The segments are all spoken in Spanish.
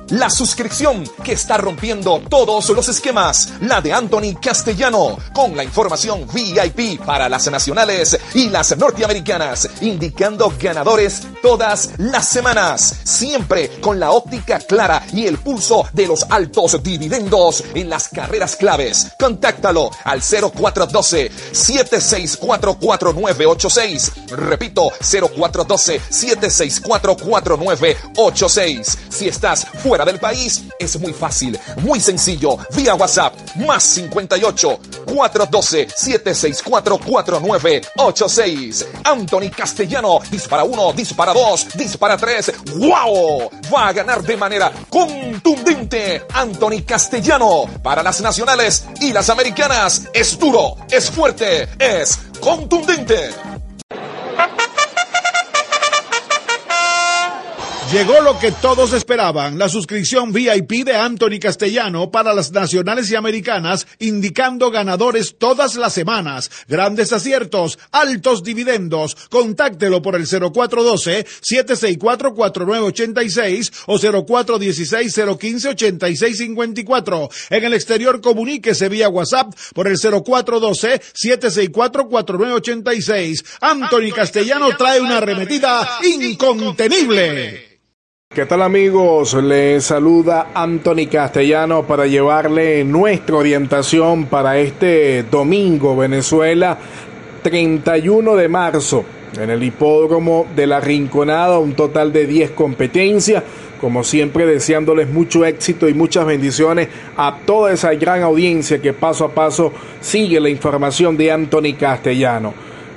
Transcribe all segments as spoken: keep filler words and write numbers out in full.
La suscripción que está rompiendo todos los esquemas, la de Anthony Castellano, con la información V I P para las nacionales y las norteamericanas, indicando ganadores todas las semanas, siempre con la óptica clara y el pulso de los altos dividendos en las carreras claves. Contáctalo al cero cuatro uno dos, siete seis cuatro, cuatro nueve ocho seis. Repito, cero cuatro uno dos, siete seis cuatro, cuatro nueve ocho seis. Si estás fuera del país, es muy fácil, muy sencillo, vía WhatsApp, más cincuenta y ocho, cuatro uno dos, siete seis cuatro, cuatro nueve ocho seis. Anthony Castellano, dispara uno, dispara dos, dispara tres. ¡Wow! Va a ganar de manera contundente Anthony Castellano. Para las nacionales y las americanas, es duro, es fuerte, es contundente. Llegó lo que todos esperaban, la suscripción V I P de Anthony Castellano para las nacionales y americanas, indicando ganadores todas las semanas, grandes aciertos, altos dividendos. Contáctelo por el cero cuatro uno dos, siete seis cuatro, cuatro nueve ocho seis o cero cuatro uno seis, cero uno cinco, ocho seis cinco cuatro. En el exterior, comuníquese vía WhatsApp por el cero cuatro uno dos, siete seis cuatro, cuatro nueve ocho seis. Anthony Castellano trae una arremetida incontenible. ¿Qué tal, amigos? Les saluda Anthony Castellano para llevarle nuestra orientación para este domingo, Venezuela, treinta y uno de marzo, en el hipódromo de La Rinconada, un total de diez competencias. Como siempre, deseándoles mucho éxito y muchas bendiciones a toda esa gran audiencia que paso a paso sigue la información de Anthony Castellano.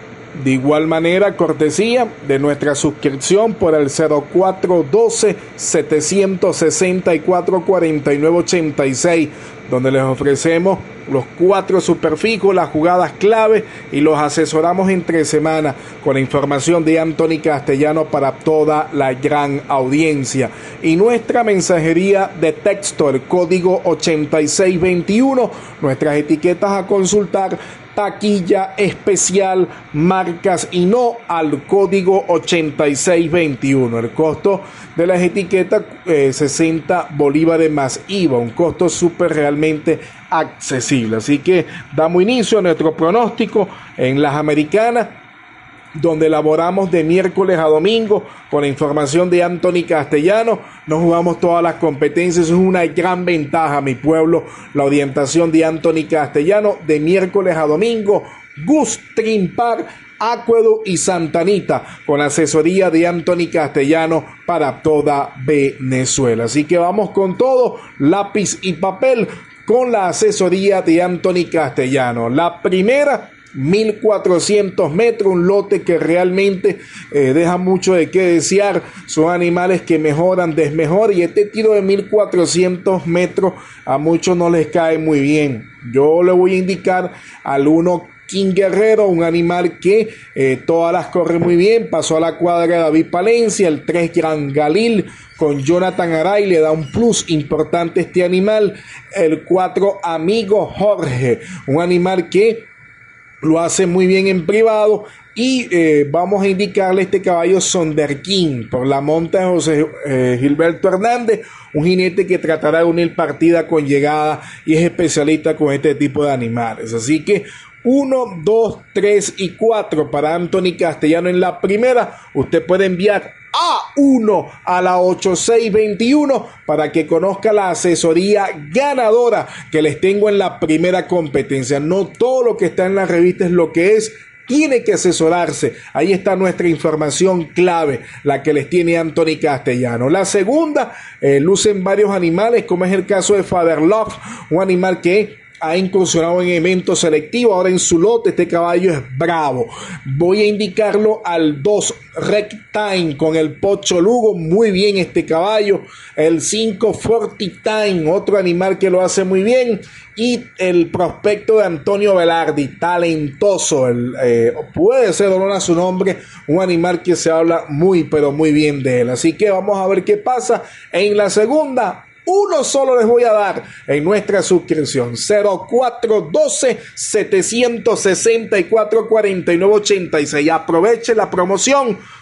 De igual manera, cortesía de nuestra suscripción por el cero cuatro uno dos, siete seis cuatro, cuatro nueve ocho seis, donde les ofrecemos los cuatro superfijos, las jugadas clave y los asesoramos entre semana con la información de Anthony Castellano para toda la gran audiencia. Y nuestra mensajería de texto, el código ochenta y seis veintiuno, nuestras etiquetas a consultar, taquilla especial, marcas y no, al código ochenta y seis veintiuno. El costo de las etiquetas, eh, sesenta bolívares más I V A, un costo súper realmente accesible. Así que damos inicio a nuestro pronóstico en las americanas, donde elaboramos de miércoles a domingo con la información de Anthony Castellano. Nos jugamos todas las competencias, es una gran ventaja, mi pueblo, la orientación de Anthony Castellano de miércoles a domingo. Gus Trimpar, Acuedo y Santanita, con asesoría de Anthony Castellano para toda Venezuela. Así que vamos con todo, lápiz y papel, con la asesoría de Anthony Castellano. La primera, mil cuatrocientos metros, un lote que realmente eh, deja mucho de qué desear. Son animales que mejoran, desmejoran, y este tiro de mil cuatrocientos metros a muchos no les cae muy bien. Yo le voy a indicar al uno King Guerrero, un animal que eh, todas las corre muy bien, pasó a la cuadra de David Palencia. El tres Gran Galil con Jonathan Aray le da un plus importante a este animal. El cuatro Amigo Jorge, un animal que lo hace muy bien en privado. Y eh, vamos a indicarle este caballo Sonderkin por la monta de José eh, Gilberto Hernández, un jinete que tratará de unir partida con llegada y es especialista con este tipo de animales. Así que uno, dos, tres y cuatro para Anthony Castellano en la primera. Usted puede enviar A uno a la ochenta y seis veintiuno para que conozca la asesoría ganadora que les tengo en la primera competencia. No todo lo que está en la revista es lo que es. Tiene que asesorarse. Ahí está nuestra información clave, la que les tiene Anthony Castellano. La segunda, eh, lucen varios animales, como es el caso de Father Love, un animal que ha incursionado en eventos selectivos. Ahora en su lote este caballo es bravo. Voy a indicarlo al dos Rec Time con el Pocho Lugo, muy bien este caballo. El cinco Forty Time, otro animal que lo hace muy bien. Y el prospecto de Antonio Velardi, talentoso, el, eh, puede ser honor a su nombre, un animal que se habla muy pero muy bien de él. Así que vamos a ver qué pasa en la segunda. Uno solo les voy a dar en nuestra suscripción, cero cuatro uno dos, siete seis cuatro, cuatro nueve ocho seis. Aproveche la promoción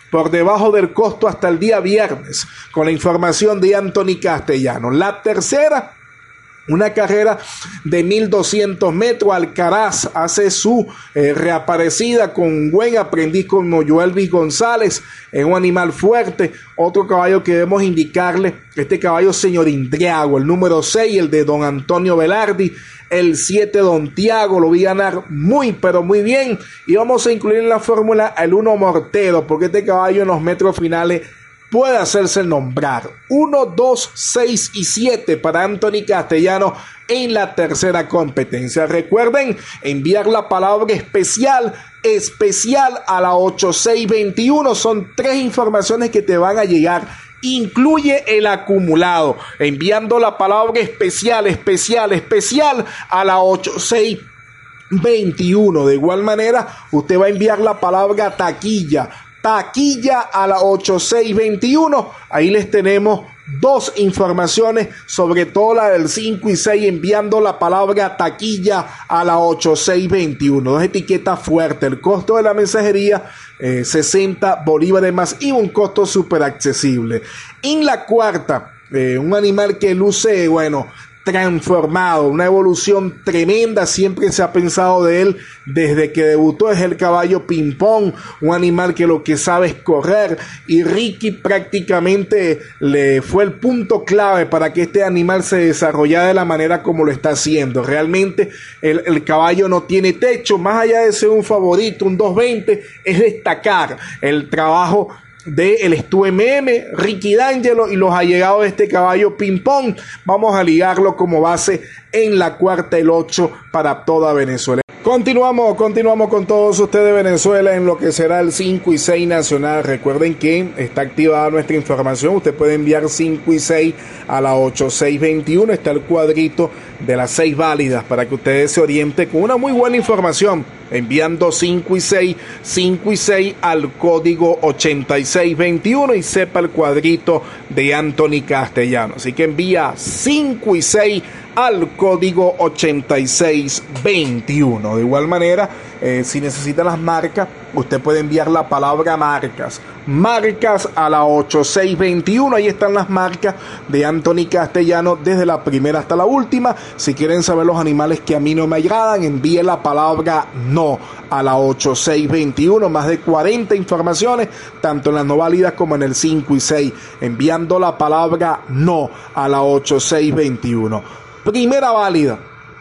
por debajo del costo hasta el día viernes, con la información de Anthony Castellano. La tercera, una carrera de mil doscientos metros. Alcaraz hace su eh, reaparecida con un buen aprendiz como Joelvis González, es un animal fuerte. Otro caballo que debemos indicarle, este caballo Señor Indriago, el número seis, el de don Antonio Velardi. El siete, Don Tiago, lo vi ganar muy pero muy bien. Y vamos a incluir en la fórmula el uno Mortero, porque este caballo en los metros finales puede hacerse nombrar. uno, dos, seis y siete para Anthony Castellano en la tercera competencia. Recuerden enviar la palabra especial, especial a la ocho seis veintiuno. Son tres informaciones que te van a llegar. Incluye el acumulado, enviando la palabra especial, especial, especial a la ocho seis veintiuno. De igual manera, usted va a enviar la palabra taquilla, taquilla a la ocho seis veintiuno. Ahí les tenemos dos informaciones, sobre todo la del cinco y seis, enviando la palabra taquilla a la ocho seis veintiuno. Dos etiquetas fuertes. El costo de la mensajería, eh, sesenta bolívares más y un costo súper accesible. En la cuarta, eh, un animal que luce, bueno, transformado, una evolución tremenda, siempre se ha pensado de él desde que debutó, es el caballo Ping Pong, un animal que lo que sabe es correr, y Ricky prácticamente le fue el punto clave para que este animal se desarrollara de la manera como lo está haciendo. Realmente el, el caballo no tiene techo, más allá de ser un favorito, un dos veinte, es destacar el trabajo de el Stu M M, Ricky D'Angelo y los allegados de este caballo Ping Pong. Vamos a ligarlo como base en la cuarta, el ocho para toda Venezuela. Continuamos, continuamos con todos ustedes de Venezuela en lo que será el cinco y seis nacional. Recuerden que está activada nuestra información. Usted puede enviar cinco y seis a la ocho seis veintiuno. Está el cuadrito de las seis válidas para que ustedes se orienten con una muy buena información. Enviando cinco y seis, cinco y seis al código ochenta y seis veintiuno y sepa el cuadrito de Anthony Castellano. Así que envía cinco y seis al código ochenta y seis veintiuno. De igual manera, eh, si necesita las marcas, usted puede enviar la palabra marcas. Marcas a la ocho seis veintiuno. Ahí están las marcas de Anthony Castellano desde la primera hasta la última. Si quieren saber los animales que a mí no me agradan, envíe la palabra no a la ocho seis veintiuno. Más de cuarenta informaciones, tanto en las no válidas como en el cinco y seis. Enviando la palabra no a la ocho seis veintiuno. Primera válida,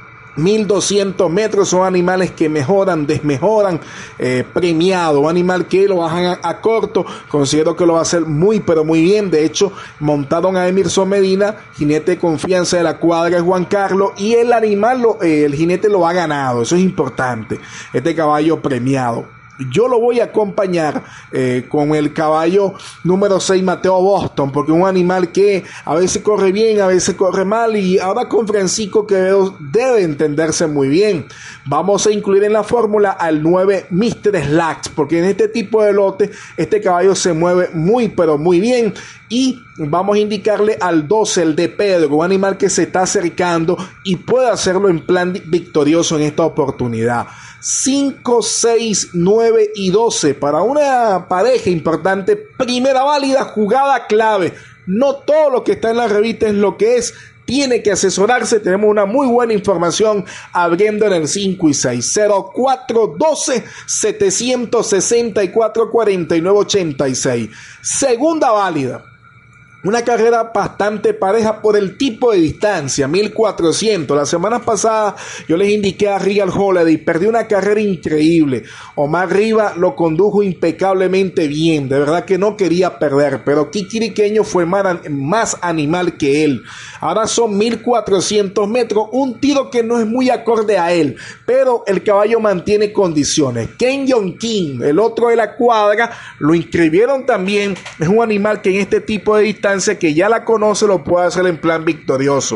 mil doscientos metros, son animales que mejoran, desmejoran, eh, premiado, un animal que lo bajan a, a corto, considero que lo va a hacer muy pero muy bien. De hecho, montaron a Emerson Medina, jinete de confianza de la cuadra de Juan Carlos, y el animal, lo, eh, el jinete lo ha ganado, eso es importante, este caballo premiado. Yo lo voy a acompañar eh, con el caballo número seis, Mateo Boston, porque es un animal que a veces corre bien, a veces corre mal, y ahora con Francisco Quevedo debe entenderse muy bien. Vamos a incluir en la fórmula al nueve, mister Slacks, porque en este tipo de lote este caballo se mueve muy pero muy bien. Y vamos a indicarle al doce, el de Pedro, un animal que se está acercando y puede hacerlo en plan victorioso en esta oportunidad. cinco, seis, nueve y doce para una pareja importante. Primera válida, jugada clave. No todo lo que está en la revista es lo que es. Tiene que asesorarse. Tenemos una muy buena información abriendo en el cinco y seis. cero cuatro doce, setecientos sesenta y cuatro, cuarenta y nueve ochenta y seis. Segunda válida. Una carrera bastante pareja por el tipo de distancia, mil cuatrocientos. La semana pasada yo les indiqué a Real Holiday, perdió una carrera increíble. Omar Riva lo condujo impecablemente bien, de verdad que no quería perder, pero Kikiriqueño fue más animal que él. Ahora son mil cuatrocientos metros, un tiro que no es muy acorde a él, pero el caballo mantiene condiciones. Kenyon King, el otro de la cuadra, lo inscribieron también, es un animal que en este tipo de distancia que ya la conoce lo puede hacer en plan victorioso.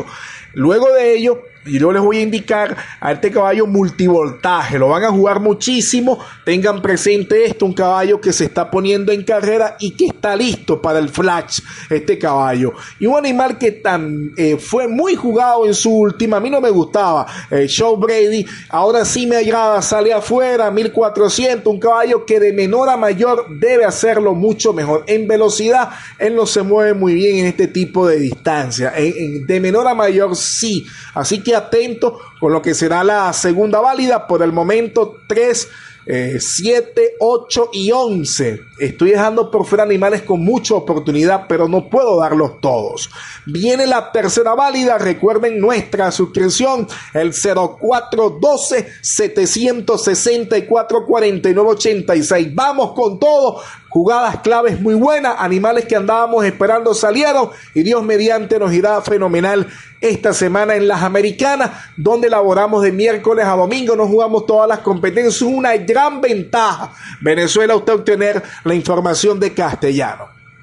Luego de ello, y yo les voy a indicar a este caballo multivoltaje, lo van a jugar muchísimo, tengan presente esto, un caballo que se está poniendo en carrera y que está listo para el flash, este caballo, y un animal que tan, eh, fue muy jugado en su última, a mí no me gustaba, eh, Show Brady, ahora sí me agrada, sale afuera, mil cuatrocientos, un caballo que de menor a mayor debe hacerlo mucho mejor, en velocidad él no se mueve muy bien en este tipo de distancia, en, en, de menor a mayor sí, así que atento con lo que será la segunda válida. Por el momento tres, siete, ocho y once. Estoy dejando por fuera animales con mucha oportunidad, pero no puedo darlos todos. Viene la tercera válida. Recuerden nuestra suscripción, el cero cuatro doce, setecientos sesenta y cuatro, cuarenta y nueve ochenta y seis. Vamos con todo. Jugadas claves muy buenas, animales que andábamos esperando salieron y Dios mediante nos irá fenomenal esta semana en las Americanas, donde elaboramos de miércoles a domingo, nos jugamos todas las competencias, una gran ventaja. Venezuela, usted obtener la información de Castellano.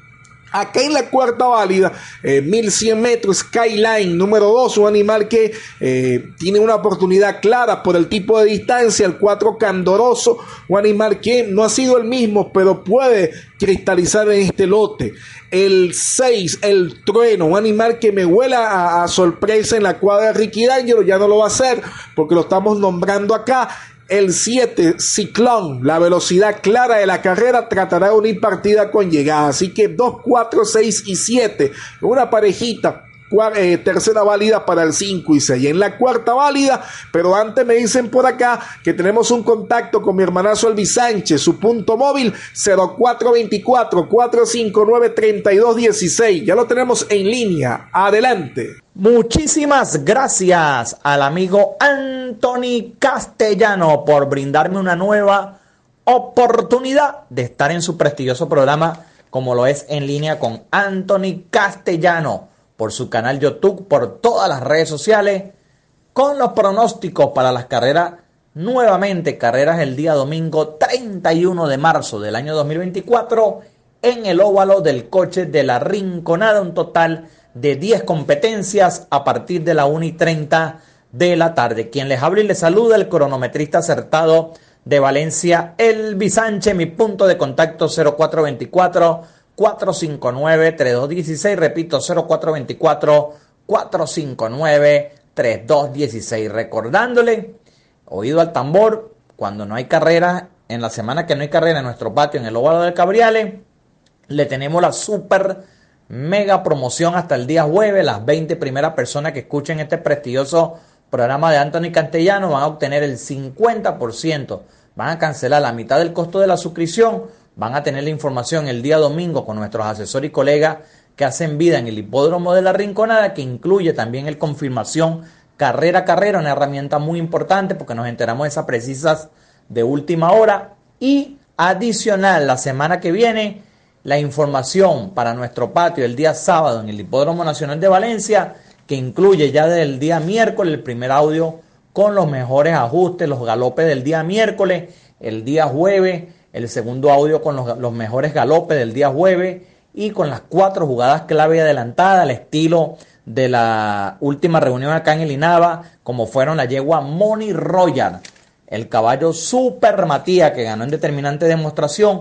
Acá en la cuarta válida, eh, mil cien metros, Skyline número dos, un animal que eh, tiene una oportunidad clara por el tipo de distancia, el cuatro Candoroso, un animal que no ha sido el mismo, pero puede cristalizar en este lote. El seis, el Trueno, un animal que me huela a, a sorpresa en la cuadra de Ricky D'Angelo, ya no lo va a hacer porque lo estamos nombrando acá. El siete, Ciclón, la velocidad clara de la carrera, tratará de unir partida con llegada. Así que dos, cuatro, seis y siete. Una parejita. Cuar, eh, tercera válida para el cinco y seis. En la cuarta válida, pero antes me dicen por acá que tenemos un contacto con mi hermanazo Elvis Sánchez, su punto móvil cero cuatro veinticuatro, cuatrocientos cincuenta y nueve, treinta y dos dieciséis. Ya lo tenemos en línea. Adelante. Muchísimas gracias al amigo Anthony Castellano por brindarme una nueva oportunidad de estar en su prestigioso programa, como lo es En Línea con Anthony Castellano, por su canal YouTube, por todas las redes sociales, con los pronósticos para las carreras, nuevamente carreras el día domingo treinta y uno de marzo del año dos mil veinticuatro, en el óvalo del Coche de la Rinconada, un total de diez competencias a partir de la una y treinta de la tarde. Quien les habla y les saluda, el cronometrista acertado de Valencia, Elvis Sánchez, mi punto de contacto cero cuatro veinticuatro, cuatrocientos cincuenta y nueve, treinta y dos dieciséis, repito, cero cuatro veinticuatro, cuatrocientos cincuenta y nueve, treinta y dos dieciséis. Recordándole, oído al tambor, cuando no hay carrera, en la semana que no hay carrera en nuestro patio, en el óvalo del Cabriales, le tenemos la super mega promoción hasta el día jueves. Las veinte primeras personas que escuchen este prestigioso programa de Anthony Castellano van a obtener el cincuenta por ciento, van a cancelar la mitad del costo de la suscripción, van a tener la información el día domingo con nuestros asesores y colegas que hacen vida en el hipódromo de la Rinconada, que incluye también el confirmación carrera a carrera, una herramienta muy importante porque nos enteramos de esas precisas de última hora. Y adicional, la semana que viene, la información para nuestro patio el día sábado en el Hipódromo Nacional de Valencia, que incluye ya desde el día miércoles el primer audio con los mejores ajustes, los galopes del día miércoles, el día jueves el segundo audio con los, los mejores galopes del día jueves y con las cuatro jugadas clave adelantadas al estilo de la última reunión acá en el INAVA, como fueron la yegua Money Royal, el caballo Super Matías que ganó en determinante demostración,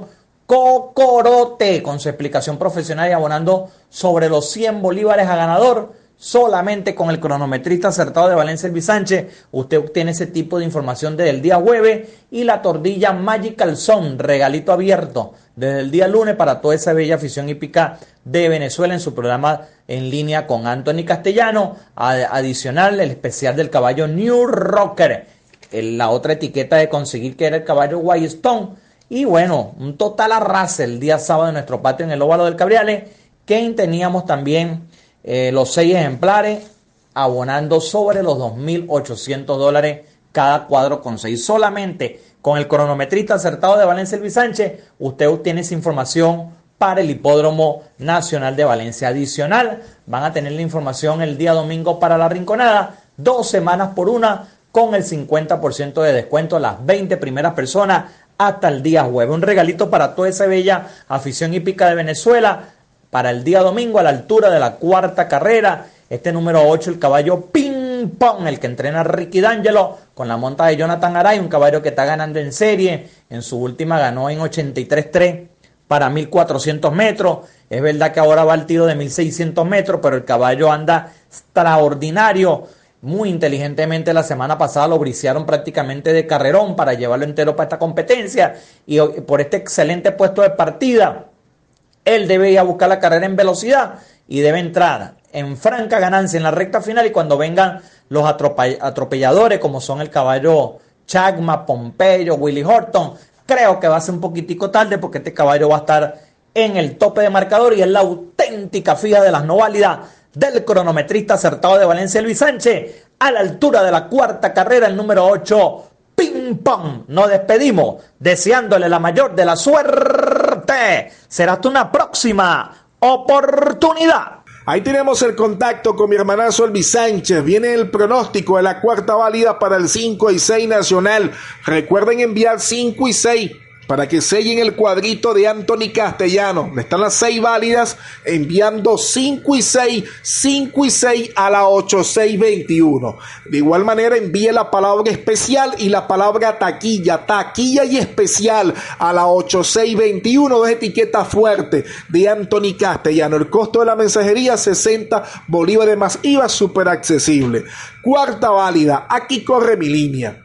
Cocorote con su explicación profesional y abonando sobre los cien bolívares a ganador, solamente con el cronometrista acertado de Valencia, Elvis Sánchez. Usted obtiene ese tipo de información desde el día jueves, y la tordilla Magical Zone, regalito abierto desde el día lunes para toda esa bella afición hípica de Venezuela en su programa En Línea con Anthony Castellano. Adicional, el especial del caballo New Rocker, la otra etiqueta de conseguir, que era el caballo White Stone. Y bueno, un total arrase el día sábado en nuestro patio en el óvalo del Cabriales, que teníamos también eh, los seis ejemplares abonando sobre los dos mil ochocientos dólares cada cuadro con seis. Solamente con el cronometrista acertado de Valencia, Elvis Sánchez, usted obtiene esa información para el Hipódromo Nacional de Valencia. Adicional, van a tener la información el día domingo para la Rinconada, dos semanas por una, con el cincuenta por ciento de descuento a las veinte primeras personas hasta el día jueves. Un regalito para toda esa bella afición hípica de Venezuela para el día domingo, a la altura de la cuarta carrera, Este número ocho, el caballo Ping Pong, el que entrena Ricky D'Angelo, con la monta de Jonathan Aray, un caballo que está ganando en serie. En su última ganó en ochenta y tres tres para mil cuatrocientos metros. Es verdad que ahora va al tiro de mil seiscientos metros, pero el caballo anda extraordinario. Muy inteligentemente la semana pasada lo brisearon prácticamente de carrerón para llevarlo entero para esta competencia. Y por este excelente puesto de partida, él debe ir a buscar la carrera en velocidad y debe entrar en franca ganancia en la recta final. Y cuando vengan los atropelladores, como son el caballo Chagma, Pompeyo, Willie Horton, creo que va a ser un poquitico tarde, porque este caballo va a estar en el tope de marcador y es la auténtica fija de las no válidas del cronometrista acertado de Valencia, Luis Sánchez, a la altura de la cuarta carrera, el número ocho, Ping Pong. Nos despedimos deseándole la mayor de la suerte. Será hasta una próxima oportunidad. Ahí tenemos el contacto con mi hermanazo Elvis Sánchez. Viene el pronóstico de la cuarta válida para el cinco y seis nacional. Recuerden enviar cinco y seis para que sellen el cuadrito de Anthony Castellano. Donde están las seis válidas, enviando cinco y seis, cinco y seis a la ocho seis veintiuno. De igual manera, envíe la palabra especial y la palabra taquilla, taquilla y especial a la ocho seis veintiuno. Dos etiquetas fuertes de Anthony Castellano. El costo de la mensajería, sesenta bolívares más I V A, súper accesible. Cuarta válida, aquí corre mi línea.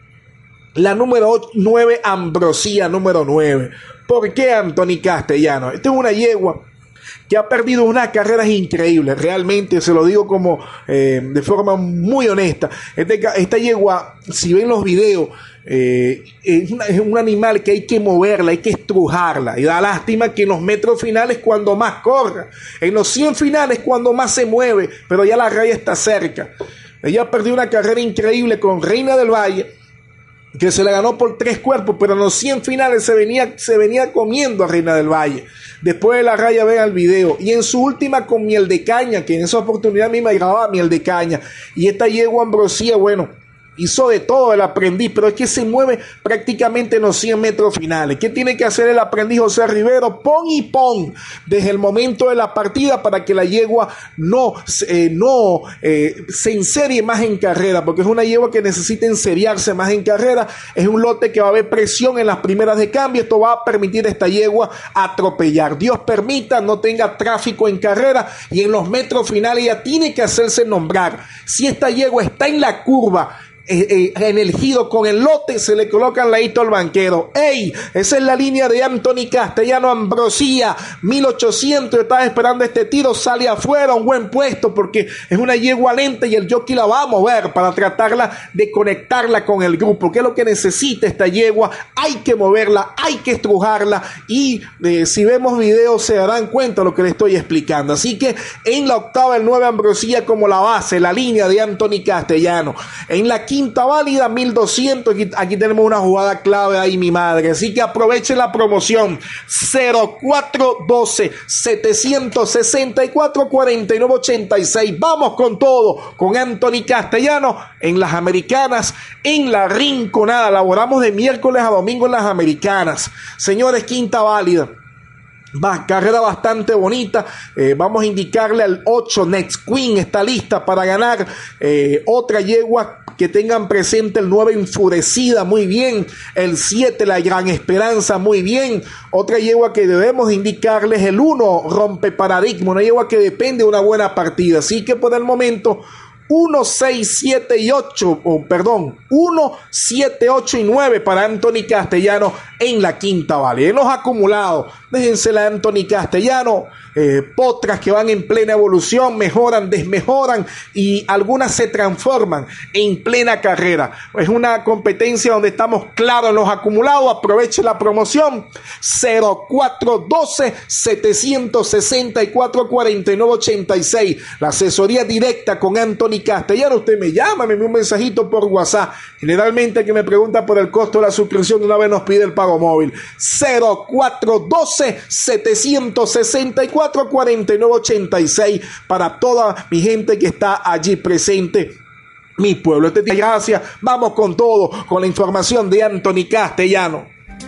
La número nueve, Ambrosía, número nueve. ¿Por qué Anthony Castellano? Esta es una yegua que ha perdido unas carreras increíbles, realmente se lo digo como eh, de forma muy honesta. Este, esta yegua, si ven los videos, eh, es, una, es un animal que hay que moverla, hay que estrujarla, y da lástima que en los metros finales cuando más corra, en los cien finales cuando más se mueve, pero ya la raya está cerca. Ella perdió una carrera increíble con Reina del Valle, que se la ganó por tres cuerpos, pero en los cien finales se venía, se venía comiendo a Reina del Valle. Después de la raya, vean el video. Y en su última con Miel de Caña, que en esa oportunidad misma grababa Miel de Caña. Y esta yegua Ambrosía, bueno, hizo de todo el aprendiz, pero es que se mueve prácticamente en los cien metros finales. ¿Qué tiene que hacer el aprendiz José Rivero? Pon y pon desde el momento de la partida para que la yegua no, eh, no eh, se enserie más en carrera, porque es una yegua que necesita enseriarse más en carrera. Es un lote que va a haber presión en las primeras de cambio. Esto va a permitir a esta yegua atropellar. Dios permita, no tenga tráfico en carrera, y en los metros finales ya tiene que hacerse nombrar. Si esta yegua está en la curva, Eh, eh, en el giro con el lote, se le colocan ladito al banquero. ¡Ey! Esa es la línea de Anthony Castellano. Ambrosía, mil ochocientos, estaba esperando este tiro, sale afuera, un buen puesto, porque es una yegua lenta y el jockey la va a mover para tratarla de conectarla con el grupo. ¿Qué es lo que necesita esta yegua? Hay que moverla, hay que estrujarla, y eh, si vemos videos se darán cuenta de lo que le estoy explicando. Así que en la octava, el nueve, Ambrosía como la base, la línea de Anthony Castellano. En la quinta válida, mil doscientos. Aquí, aquí tenemos una jugada clave ahí, mi madre. Así que aprovechen la promoción. Cero cuatro doce, setecientos sesenta y cuatro, cuarenta y nueve ochenta y seis. Vamos con todo con Anthony Castellano en las Americanas, en la Rinconada. Laboramos de miércoles a domingo en las Americanas. Señores, quinta válida. Va, carrera bastante bonita. Eh, vamos a indicarle al ocho, Next Queen, está lista para ganar. Eh, otra yegua que tengan presente, el nueve, Enfurecida, muy bien. El siete, La Gran Esperanza, muy bien. Otra yegua que debemos indicarles, el uno, Rompe Paradigma, una yegua que depende de una buena partida. Así que por el momento, uno, seis, siete y ocho, oh, perdón, uno, siete, ocho y nueve para Anthony Castellano en la quinta válida. En los acumulados, déjensela a Anthony Castellano. Eh, potras que van en plena evolución, mejoran, desmejoran, y algunas se transforman en plena carrera. Es una competencia donde estamos claros en los acumulados. Aproveche la promoción. Cero cuatro doce, setecientos sesenta y cuatro, cuarenta y nueve ochenta y seis. La asesoría directa con Anthony Castellano. Usted me llama, me envía un mensajito por WhatsApp. Generalmente el que me pregunta por el costo de la suscripción, de una vez nos pide el pago móvil. Cero cuatro doce, setecientos sesenta y cuatro, cuarenta y nueve ochenta y seis para toda mi gente que está allí presente. Mi pueblo, este día, gracias. Vamos con todo, con la información de Anthony Castellano.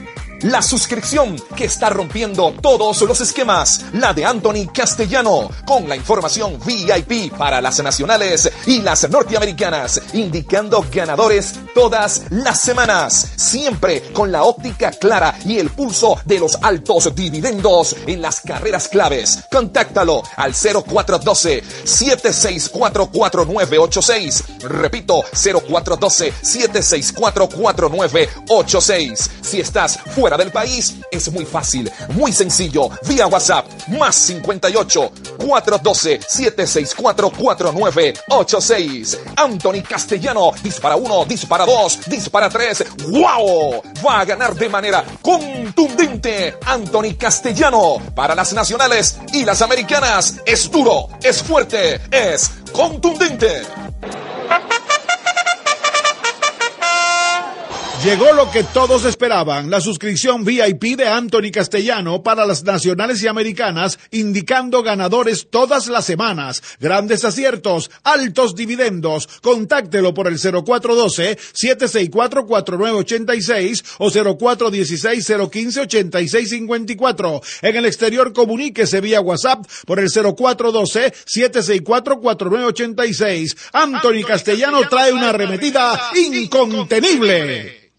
la suscripción que está rompiendo todos los esquemas, la de Anthony Castellano, con la información V I P para las nacionales y las norteamericanas, indicando ganadores todas las semanas, siempre con la óptica clara y el pulso de los altos dividendos en las carreras claves. Contáctalo al cero cuatro uno dos, siete seis cuatro, cuatro nueve ocho seis. Repito, cero cuatro uno dos, siete seis cuatro, cuatro nueve ocho seis. Si estás fuera del país, es muy fácil, muy sencillo, vía WhatsApp, más cincuenta y ocho, cuatro uno dos, siete seis cuatro, cuatro nueve ocho seis. Anthony Castellano, dispara uno, dispara dos, dispara tres. ¡Wow! Va a ganar de manera contundente Anthony Castellano. Para las nacionales y las americanas, es duro, es fuerte, es contundente. Llegó lo que todos esperaban, la suscripción V I P de Anthony Castellano para las nacionales y americanas, indicando ganadores todas las semanas, grandes aciertos, altos dividendos. Contáctelo por el cero cuatro uno dos, siete seis cuatro, cuatro nueve ocho seis o cero cuatro uno seis, cero uno cinco, ocho seis cinco cuatro. En el exterior, comuníquese vía WhatsApp por el cero cuatro uno dos, siete seis cuatro, cuatro nueve ocho seis. Anthony Castellano trae una arremetida incontenible.